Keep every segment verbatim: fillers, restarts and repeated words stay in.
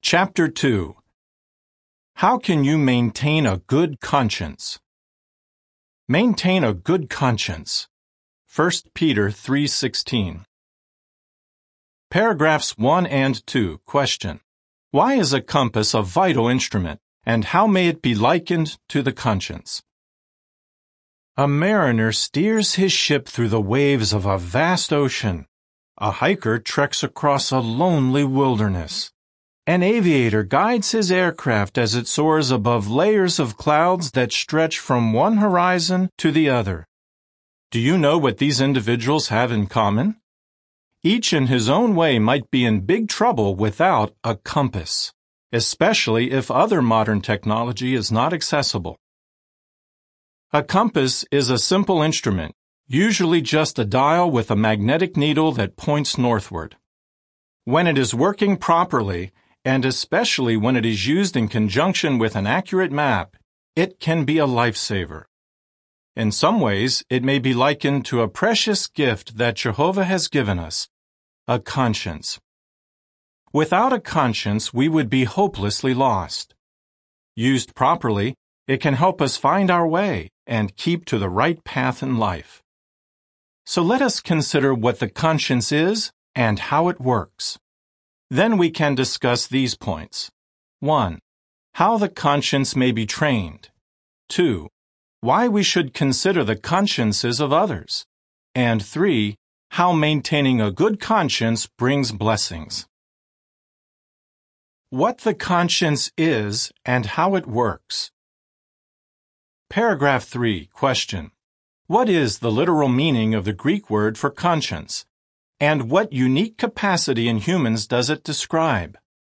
Chapter two. How can you maintain a good conscience? Maintain a good conscience. First Peter three sixteen. Paragraphs one and two. Question. Why is a compass a vital instrument, and how may it be likened to the conscience? A mariner steers his ship through the waves of a vast ocean. A hiker treks across a lonely wilderness. An aviator guides his aircraft as it soars above layers of clouds that stretch from one horizon to the other. Do you know what these individuals have in common? Each in his own way might be in big trouble without a compass, especially if other modern technology is not accessible. A compass is a simple instrument, usually just a dial with a magnetic needle that points northward. When it is working properly, and especially when it is used in conjunction with an accurate map, it can be a lifesaver. In some ways, it may be likened to a precious gift that Jehovah has given us, a conscience. Without a conscience, we would be hopelessly lost. Used properly, it can help us find our way and keep to the right path in life. So let us consider what the conscience is and how it works. Then we can discuss these points. one. How the conscience may be trained. two. Why we should consider the consciences of others. And three. How maintaining a good conscience brings blessings. What the conscience is and how it works. Paragraph three. Question. What is the literal meaning of the Greek word for conscience? And what unique capacity in humans does it describe?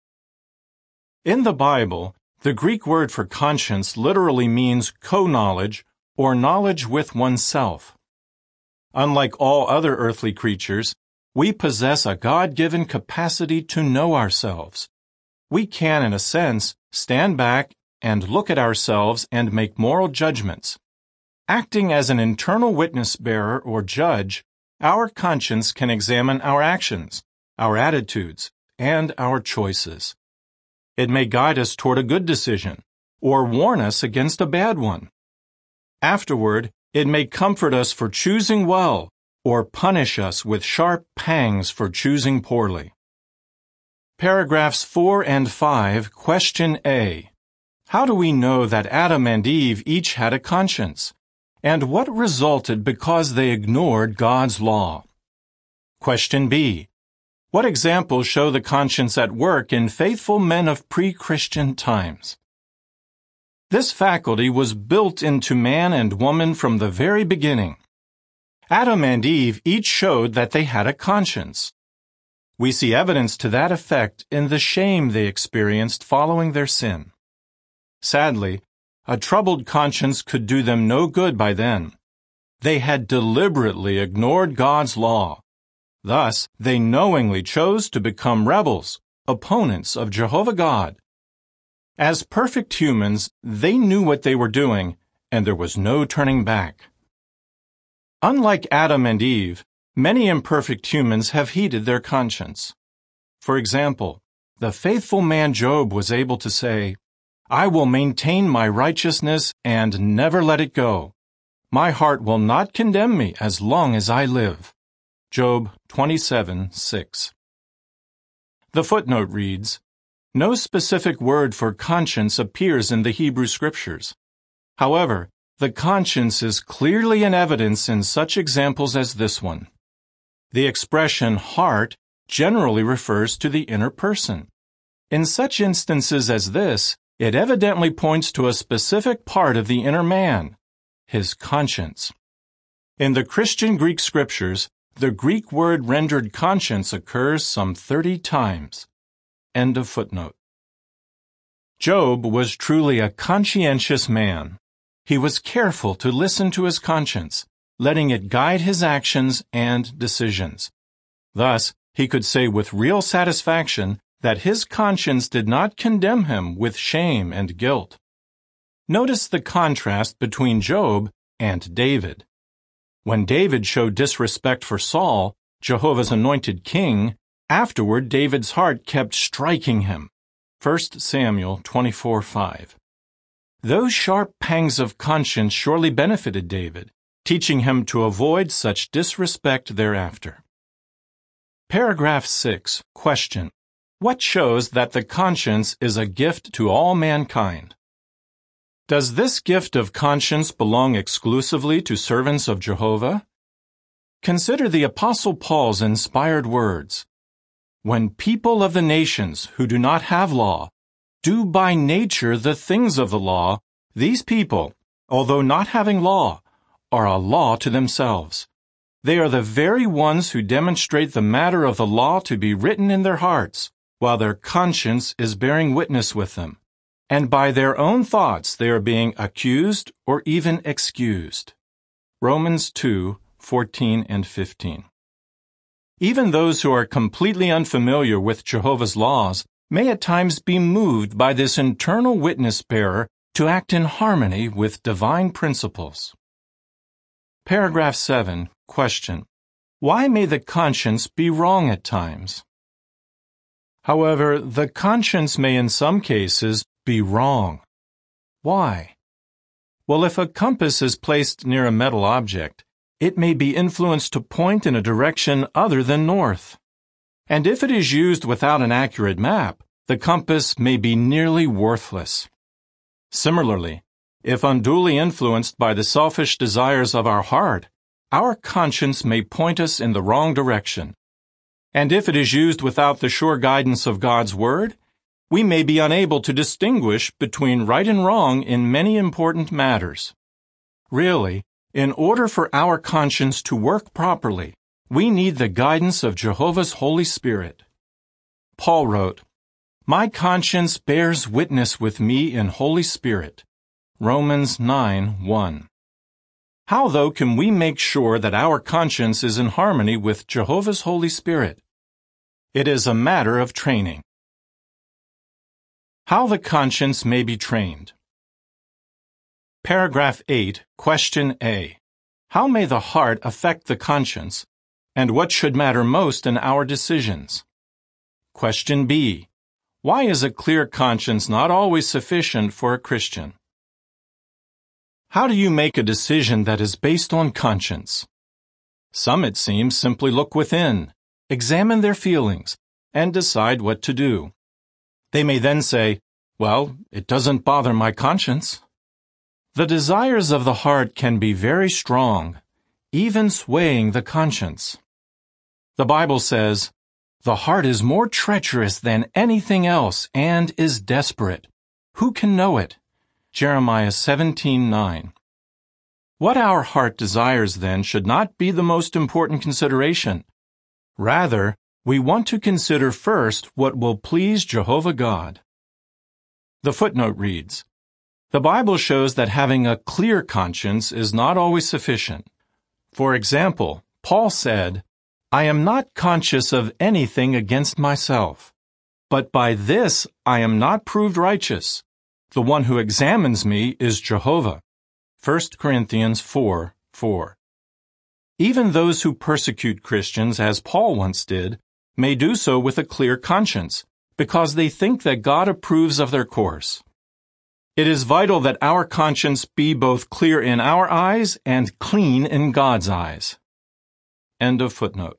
In the Bible, the Greek word for conscience literally means co-knowledge or knowledge with oneself. Unlike all other earthly creatures, we possess a God-given capacity to know ourselves. We can, in a sense, stand back and look at ourselves and make moral judgments. Acting as an internal witness bearer or judge, our conscience can examine our actions, our attitudes, and our choices. It may guide us toward a good decision, or warn us against a bad one. Afterward, it may comfort us for choosing well, or punish us with sharp pangs for choosing poorly. Paragraphs four and five. Question A. How do we know that Adam and Eve each had a conscience? And what resulted because they ignored God's law? Question B. What examples show the conscience at work in faithful men of pre-Christian times? This faculty was built into man and woman from the very beginning. Adam and Eve each showed that they had a conscience. We see evidence to that effect in the shame they experienced following their sin. Sadly, a troubled conscience could do them no good by then. They had deliberately ignored God's law. Thus, they knowingly chose to become rebels, opponents of Jehovah God. As perfect humans, they knew what they were doing, and there was no turning back. Unlike Adam and Eve, many imperfect humans have heeded their conscience. For example, the faithful man Job was able to say, I will maintain my righteousness and never let it go. My heart will not condemn me as long as I live. Job twenty-seven six. The footnote reads, no specific word for conscience appears in the Hebrew Scriptures. However, the conscience is clearly in evidence in such examples as this one. The expression heart generally refers to the inner person. In such instances as this, it evidently points to a specific part of the inner man, his conscience. In the Christian Greek scriptures, the Greek word rendered conscience occurs some thirty times. End of footnote. Job was truly a conscientious man. He was careful to listen to his conscience, letting it guide his actions and decisions. Thus, he could say with real satisfaction that his conscience did not condemn him with shame and guilt. Notice the contrast between Job and David. When David showed disrespect for Saul, Jehovah's anointed king, afterward David's heart kept striking him. First Samuel twenty-four five. Those sharp pangs of conscience surely benefited David, teaching him to avoid such disrespect thereafter. Paragraph six. Question. What shows that the conscience is a gift to all mankind? Does this gift of conscience belong exclusively to servants of Jehovah? Consider the Apostle Paul's inspired words. When people of the nations who do not have law do by nature the things of the law, these people, although not having law, are a law to themselves. They are the very ones who demonstrate the matter of the law to be written in their hearts, while their conscience is bearing witness with them, and by their own thoughts they are being accused or even excused. Romans two fourteen and fifteen. Even those who are completely unfamiliar with Jehovah's laws may at times be moved by this internal witness bearer to act in harmony with divine principles. Paragraph seven. Question. Why may the conscience be wrong at times? However, the conscience may in some cases be wrong. Why? Well, if a compass is placed near a metal object, it may be influenced to point in a direction other than north. And if it is used without an accurate map, the compass may be nearly worthless. Similarly, if unduly influenced by the selfish desires of our heart, our conscience may point us in the wrong direction. And if it is used without the sure guidance of God's Word, we may be unable to distinguish between right and wrong in many important matters. Really, in order for our conscience to work properly, we need the guidance of Jehovah's Holy Spirit. Paul wrote, "My conscience bears witness with me in Holy Spirit." Romans nine one. How, though, can we make sure that our conscience is in harmony with Jehovah's Holy Spirit? It is a matter of training. How the conscience may be trained. Paragraph eight. Question A. How may the heart affect the conscience, and what should matter most in our decisions? Question B. Why is a clear conscience not always sufficient for a Christian? How do you make a decision that is based on conscience? Some, it seems, simply look within, examine their feelings, and decide what to do. They may then say, "Well, it doesn't bother my conscience." The desires of the heart can be very strong, even swaying the conscience. The Bible says, "The heart is more treacherous than anything else and is desperate. Who can know it?" Jeremiah seventeen nine. What our heart desires, then, should not be the most important consideration. Rather, we want to consider first what will please Jehovah God. The footnote reads, "The Bible shows that having a clear conscience is not always sufficient. For example, Paul said, 'I am not conscious of anything against myself, but by this I am not proved righteous. The one who examines me is Jehovah.' First Corinthians four four. Even those who persecute Christians, as Paul once did, may do so with a clear conscience, because they think that God approves of their course. It is vital that our conscience be both clear in our eyes and clean in God's eyes. End of footnote.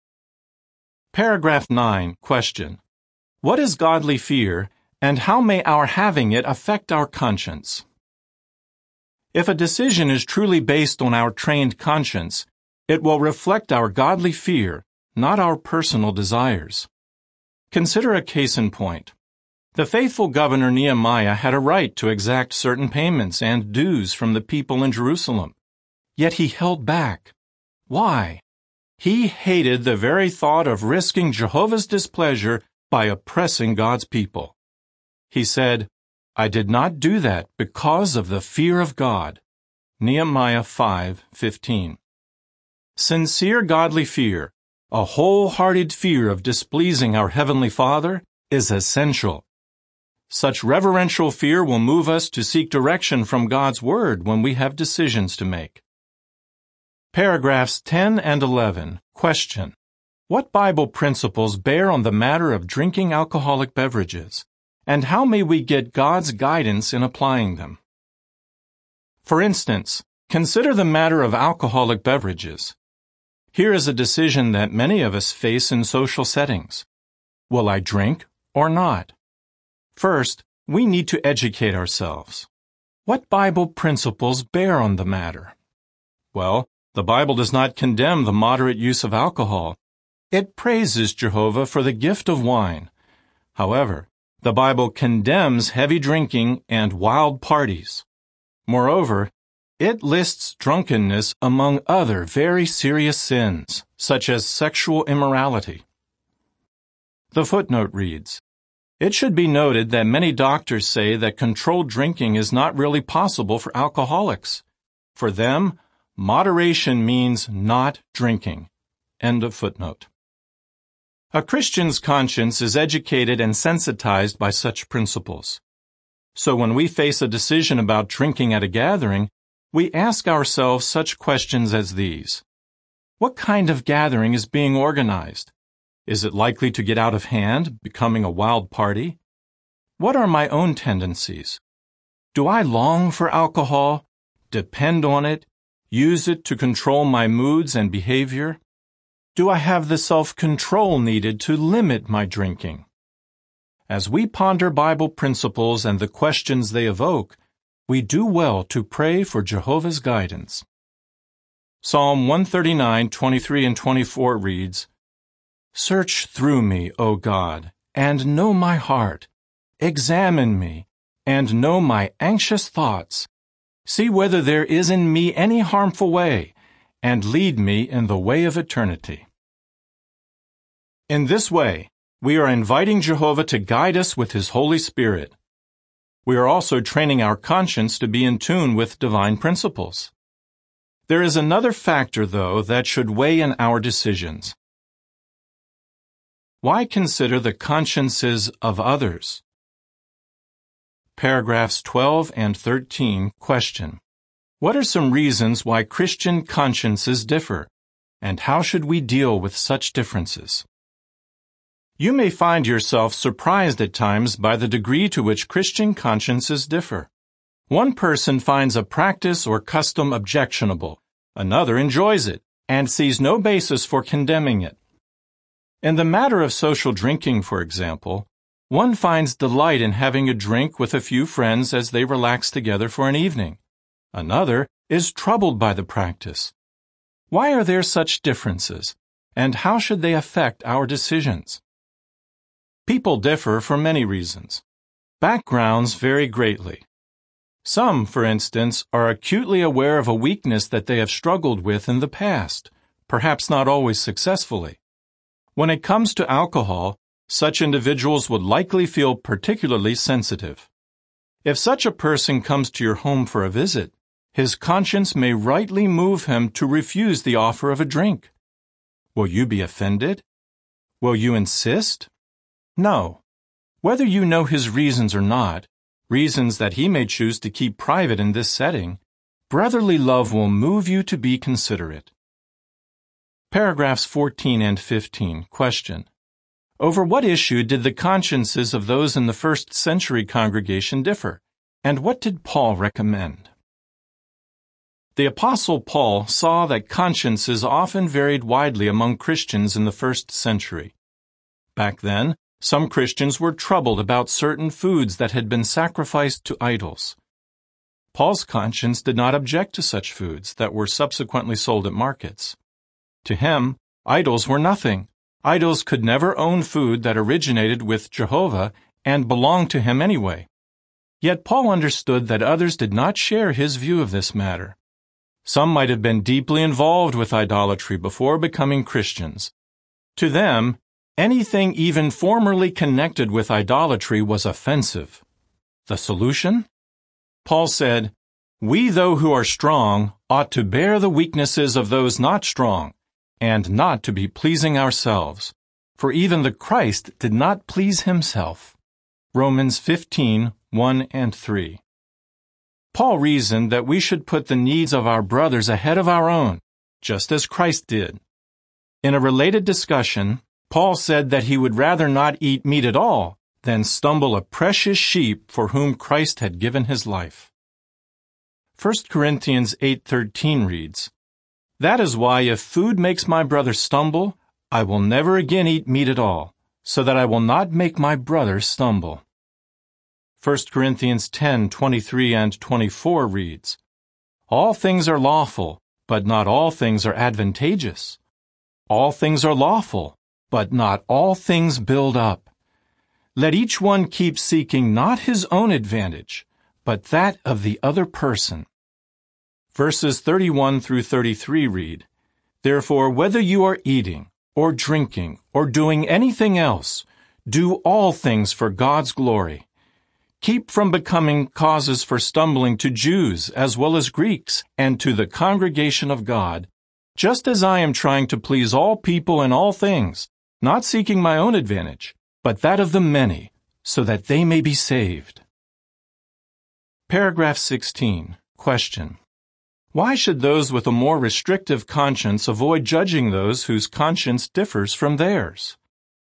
Paragraph nine. Question. What is godly fear, and how may our having it affect our conscience? If a decision is truly based on our trained conscience, it will reflect our godly fear, not our personal desires. Consider a case in point. The faithful governor Nehemiah had a right to exact certain payments and dues from the people in Jerusalem, yet he held back. Why? He hated the very thought of risking Jehovah's displeasure by oppressing God's people. He said, "I did not do that because of the fear of God." Nehemiah five fifteen. Sincere godly fear, a wholehearted fear of displeasing our Heavenly Father, is essential. Such reverential fear will move us to seek direction from God's Word when we have decisions to make. Paragraphs ten and eleven. Question. What Bible principles bear on the matter of drinking alcoholic beverages? and how may we get God's guidance in applying them? For instance, consider the matter of alcoholic beverages. Here is a decision that many of us face in social settings. Will I drink or not? First, we need to educate ourselves. What Bible principles bear on the matter? Well, the Bible does not condemn the moderate use of alcohol. It praises Jehovah for the gift of wine. However, the Bible condemns heavy drinking and wild parties. Moreover, it lists drunkenness among other very serious sins, such as sexual immorality. The footnote reads, "It should be noted that many doctors say that controlled drinking is not really possible for alcoholics. For them, moderation means not drinking." End of footnote. A Christian's conscience is educated and sensitized by such principles. So when we face a decision about drinking at a gathering, we ask ourselves such questions as these. What kind of gathering is being organized? Is it likely to get out of hand, becoming a wild party? What are my own tendencies? Do I long for alcohol, depend on it, use it to control my moods and behavior? Do I have the self-control needed to limit my drinking? As we ponder Bible principles and the questions they evoke, we do well to pray for Jehovah's guidance. Psalm one thirty-nine, twenty-three and twenty-four reads, "Search through me, O God, and know my heart. Examine me, and know my anxious thoughts. See whether there is in me any harmful way, and lead me in the way of eternity." In this way, we are inviting Jehovah to guide us with His Holy Spirit. We are also training our conscience to be in tune with divine principles. There is another factor, though, that should weigh in our decisions. Why consider the consciences of others? Paragraphs twelve and thirteen question, what are some reasons why Christian consciences differ, and how should we deal with such differences? You may find yourself surprised at times by the degree to which Christian consciences differ. One person finds a practice or custom objectionable, another enjoys it, and sees no basis for condemning it. In the matter of social drinking, for example, one finds delight in having a drink with a few friends as they relax together for an evening. Another is troubled by the practice. Why are there such differences, and how should they affect our decisions? People differ for many reasons. Backgrounds vary greatly. Some, for instance, are acutely aware of a weakness that they have struggled with in the past, perhaps not always successfully. When it comes to alcohol, such individuals would likely feel particularly sensitive. If such a person comes to your home for a visit, his conscience may rightly move him to refuse the offer of a drink. Will you be offended? Will you insist? No. Whether you know his reasons or not, reasons that he may choose to keep private in this setting, brotherly love will move you to be considerate. Paragraphs fourteen and fifteen question, over what issue did the consciences of those in the first century congregation differ, and what did Paul recommend? The Apostle Paul saw that consciences often varied widely among Christians in the first century. Back then, some Christians were troubled about certain foods that had been sacrificed to idols. Paul's conscience did not object to such foods that were subsequently sold at markets. To him, idols were nothing. Idols could never own food that originated with Jehovah and belonged to him anyway. Yet Paul understood that others did not share his view of this matter. Some might have been deeply involved with idolatry before becoming Christians. To them, anything even formerly connected with idolatry was offensive. The solution? Paul said, "We, though who are strong, ought to bear the weaknesses of those not strong, and not to be pleasing ourselves. For even the Christ did not please himself." Romans fifteen, one and three. Paul reasoned that we should put the needs of our brothers ahead of our own, just as Christ did. In a related discussion, Paul said that he would rather not eat meat at all than stumble a precious sheep for whom Christ had given his life. First Corinthians eight thirteen reads, "That is why if food makes my brother stumble, I will never again eat meat at all, so that I will not make my brother stumble." First Corinthians ten twenty-three and twenty-four reads, "All things are lawful, but not all things are advantageous. All things are lawful, but not all things build up. Let each one keep seeking not his own advantage, but that of the other person." Verses thirty-one through thirty-three read, "Therefore, whether you are eating, or drinking, or doing anything else, do all things for God's glory. Keep from becoming causes for stumbling to Jews as well as Greeks, and to the congregation of God, just as I am trying to please all people in all things, not seeking my own advantage, but that of the many, so that they may be saved." Paragraph sixteen. Question. Why should those with a more restrictive conscience avoid judging those whose conscience differs from theirs?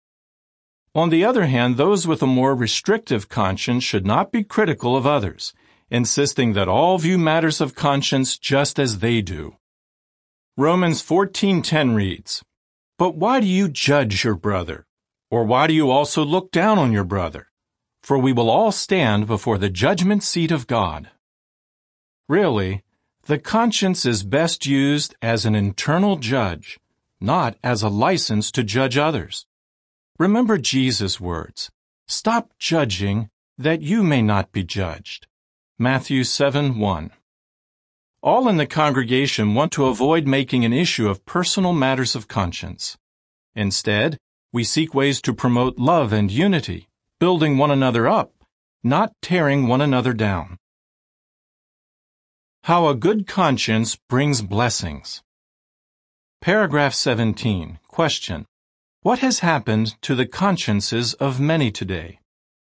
On the other hand, those with a more restrictive conscience should not be critical of others, insisting that all view matters of conscience just as they do. Romans fourteen ten reads, "But why do you judge your brother? Or why do you also look down on your brother? For we will all stand before the judgment seat of God." Really, the conscience is best used as an internal judge, not as a license to judge others. Remember Jesus' words, "Stop judging, that you may not be judged." Matthew seven one. All in the congregation want to avoid making an issue of personal matters of conscience. Instead, we seek ways to promote love and unity, building one another up, not tearing one another down. How a good conscience brings blessings. Paragraph seventeen. Question. What has happened to the consciences of many today?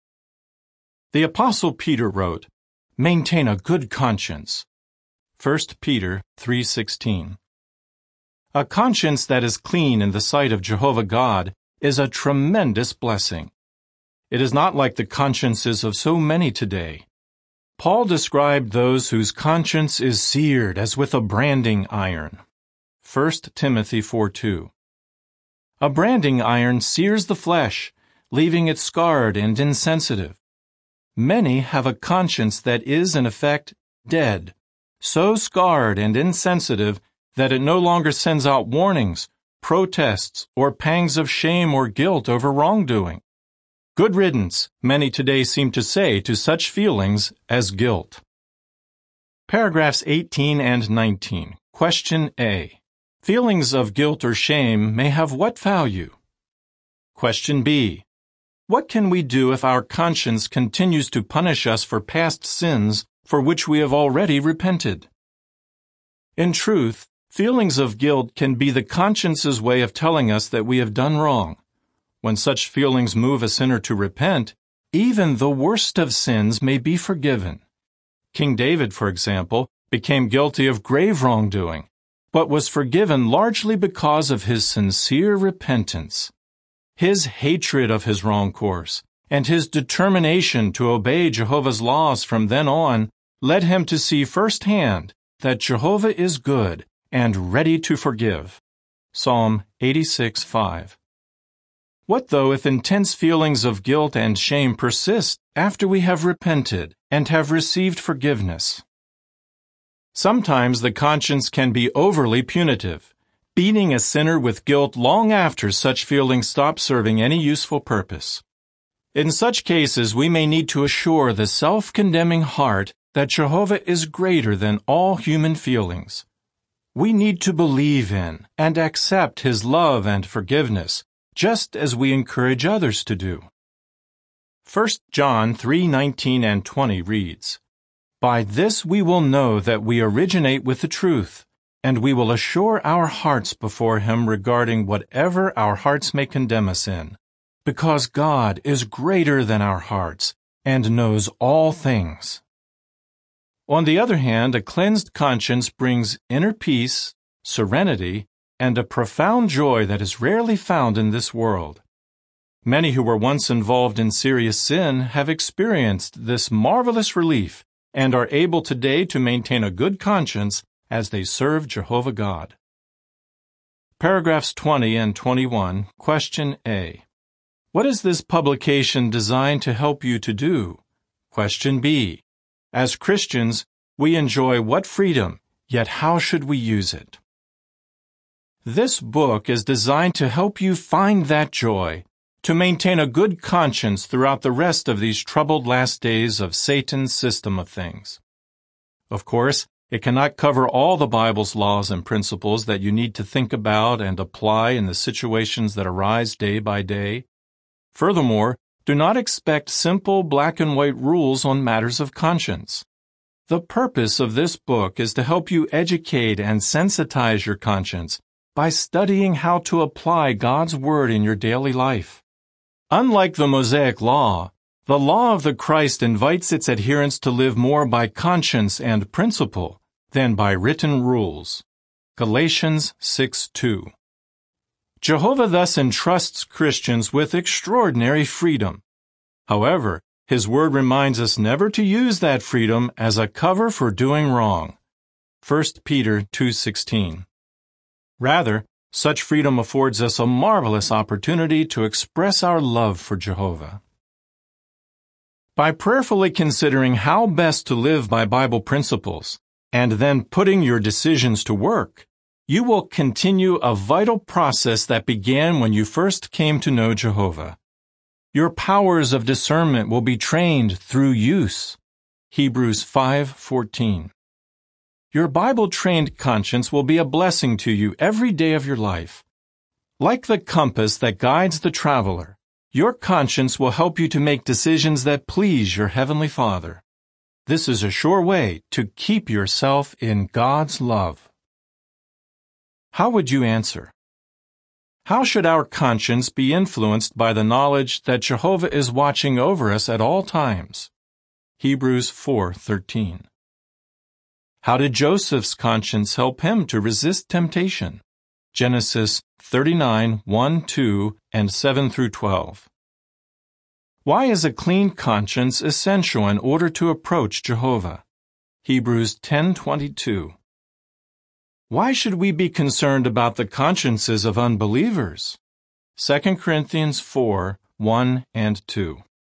The Apostle Peter wrote, "Maintain a good conscience." First Peter three sixteen. A conscience that is clean in the sight of Jehovah God is a tremendous blessing. It is not like the consciences of so many today. Paul described those whose conscience is seared as with a branding iron. First Timothy four two. A branding iron sears the flesh, leaving it scarred and insensitive. Many have a conscience that is, in effect, dead, so scarred and insensitive that it no longer sends out warnings, protests, or pangs of shame or guilt over wrongdoing. Good riddance, many today seem to say to such feelings as guilt. Paragraphs eighteen and nineteen. Question A. Feelings of guilt or shame may have what value? Question B. What can we do if our conscience continues to punish us for past sins for which we have already repented? In truth, feelings of guilt can be the conscience's way of telling us that we have done wrong. When such feelings move a sinner to repent, even the worst of sins may be forgiven. King David, for example, became guilty of grave wrongdoing, but was forgiven largely because of his sincere repentance. His hatred of his wrong course and his determination to obey Jehovah's laws from then on led him to see firsthand that Jehovah is good and ready to forgive. Psalm eighty-six five. What though if intense feelings of guilt and shame persist after we have repented and have received forgiveness? Sometimes the conscience can be overly punitive, beating a sinner with guilt long after such feelings stop serving any useful purpose. In such cases, we may need to assure the self-condemning heart that Jehovah is greater than all human feelings. We need to believe in and accept His love and forgiveness, just as we encourage others to do. First John three nineteen and twenty reads, "By this we will know that we originate with the truth, and we will assure our hearts before Him regarding whatever our hearts may condemn us in, because God is greater than our hearts and knows all things." On the other hand, a cleansed conscience brings inner peace, serenity, and a profound joy that is rarely found in this world. Many who were once involved in serious sin have experienced this marvelous relief and are able today to maintain a good conscience as they serve Jehovah God. Paragraphs twenty and twenty-one, Question A. What is this publication designed to help you to do? Question B. As Christians, we enjoy what freedom, yet how should we use it? This book is designed to help you find that joy, to maintain a good conscience throughout the rest of these troubled last days of Satan's system of things. Of course, it cannot cover all the Bible's laws and principles that you need to think about and apply in the situations that arise day by day. Furthermore, do not expect simple black and white rules on matters of conscience. The purpose of this book is to help you educate and sensitize your conscience by studying how to apply God's Word in your daily life. Unlike the Mosaic Law, the law of the Christ invites its adherents to live more by conscience and principle than by written rules. Galatians six two. Jehovah thus entrusts Christians with extraordinary freedom. However, His Word reminds us never to use that freedom as a cover for doing wrong. First Peter two sixteen. Rather, such freedom affords us a marvelous opportunity to express our love for Jehovah. By prayerfully considering how best to live by Bible principles, and then putting your decisions to work, you will continue a vital process that began when you first came to know Jehovah. Your powers of discernment will be trained through use. Hebrews five fourteen. Your Bible-trained conscience will be a blessing to you every day of your life. Like the compass that guides the traveler, your conscience will help you to make decisions that please your Heavenly Father. This is a sure way to keep yourself in God's love. How would you answer? How should our conscience be influenced by the knowledge that Jehovah is watching over us at all times? Hebrews four thirteen. How did Joseph's conscience help him to resist temptation? Genesis thirty-nine one, two, and seven through twelve. Why is a clean conscience essential in order to approach Jehovah? Hebrews ten twenty-two. Why should we be concerned about the consciences of unbelievers? Second Corinthians four one and two.